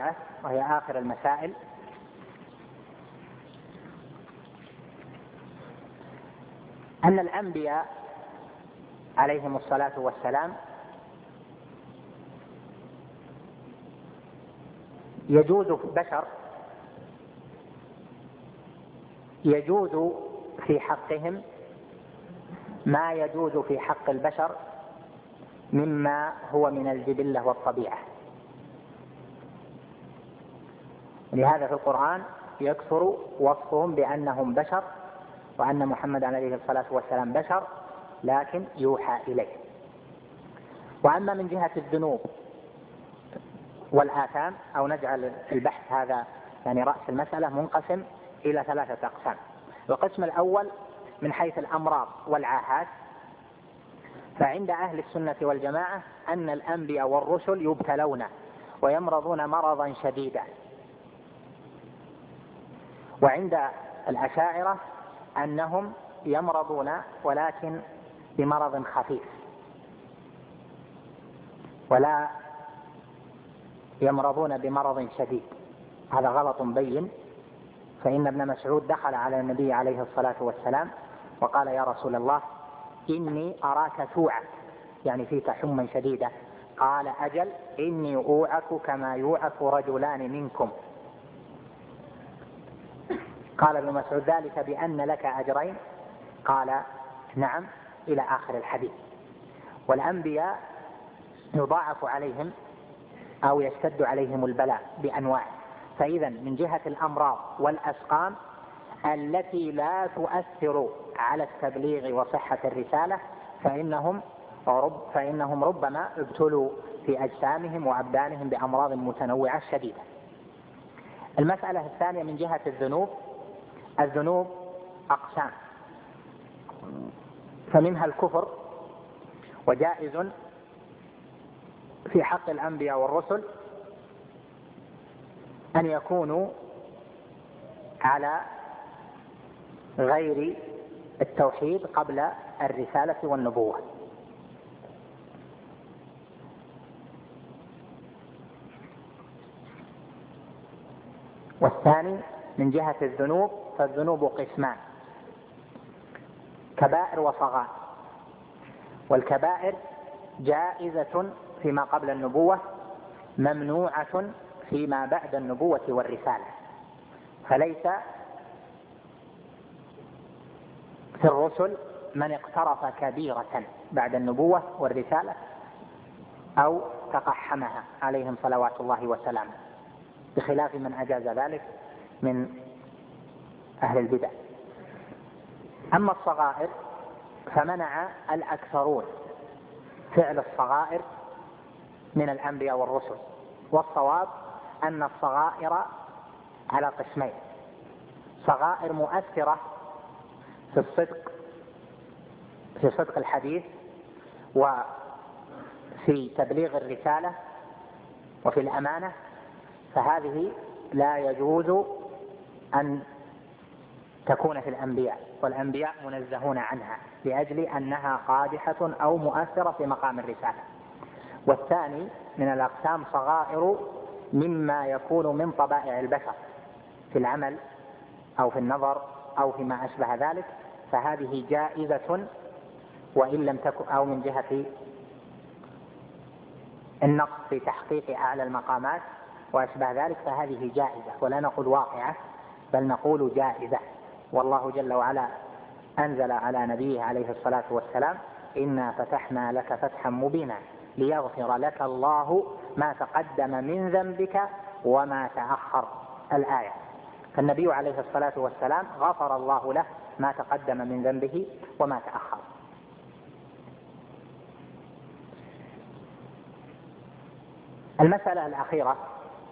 الرابعة وهي آخر المسائل: أن الأنبياء عليهم الصلاة والسلام يجوز في حقهم ما يجوز في حق البشر مما هو من الجبلة والطبيعة. لهذا في القرآن يكثر وصفهم بأنهم بشر، وأن محمد عليه الصلاة والسلام بشر لكن يوحى إليه. وأما من جهة الذنوب والآثام، أو نجعل البحث هذا يعني رأس المسألة منقسم إلى 3 أقسام. القسم الأول من حيث الأمراض والعاهات، فعند أهل السنة والجماعة أن الأنبياء والرسل يبتلون ويمرضون مرضا شديدا، وعند الأشاعرة أنهم يمرضون ولكن بمرض خفيف ولا يمرضون بمرض شديد. هذا غلط بين، فإن ابن مسعود دخل على النبي عليه الصلاة والسلام وقال: يا رسول الله، إني أراك توعك، يعني فيك حمى شديدة. قال: أجل، إني أوعك كما يوعك رجلان منكم. قال ابن مسعود: ذلك بأن لك أجرين؟ قال: نعم، إلى آخر الحديث. والأنبياء يضاعف عليهم أو يشتد عليهم البلاء بأنواع. فإذا من جهة الأمراض والأسقام التي لا تؤثر على التبليغ وصحة الرسالة فإنهم ربما ابتلوا في أجسامهم وأبدانهم بأمراض متنوعة شديدة. المسألة الثانية من جهة الذنوب أقسام، فمنها الكفر، وجائز في حق الأنبياء والرسل أن يكونوا على غير التوحيد قبل الرسالة والنبوة. والثاني من جهة الذنوب، فالذنوب قسمان: كبائر وصغائر. والكبائر جائزة فيما قبل النبوة، ممنوعة فيما بعد النبوة والرسالة. فليس في الرسل من اقترف كبيرة بعد النبوة والرسالة أو تقحمها عليهم صلوات الله وسلامه، بخلاف من أجاز ذلك من أهل البدع. أما الصغائر فمنع الأكثرون فعل الصغائر من الأنبياء والرسل. والصواب أن الصغائر على قسمين: صغائر مؤثرة في صدق الحديث وفي تبليغ الرسالة وفي الأمانة، فهذه لا يجوز أن تكون في الأنبياء، والأنبياء منزهون عنها لأجل أنها قادحة أو مؤثرة في مقام الرسالة. والثاني من الأقسام صغائر مما يكون من طبائع البشر في العمل أو في النظر أو فيما أشبه ذلك، فهذه جائزة وإن لم تكن، أو من جهة النقص في تحقيق أعلى المقامات وأشبه ذلك، فهذه جائزة، ولا نقول واقعة بل نقول جائزة. والله جل وعلا أنزل على نبيه عليه الصلاة والسلام: إنا فتحنا لك فتحا مبينا ليغفر لك الله ما تقدم من ذنبك وما تأخر، الآية. فالنبي عليه الصلاة والسلام غفر الله له ما تقدم من ذنبه وما تأخر. المسألة الأخيرة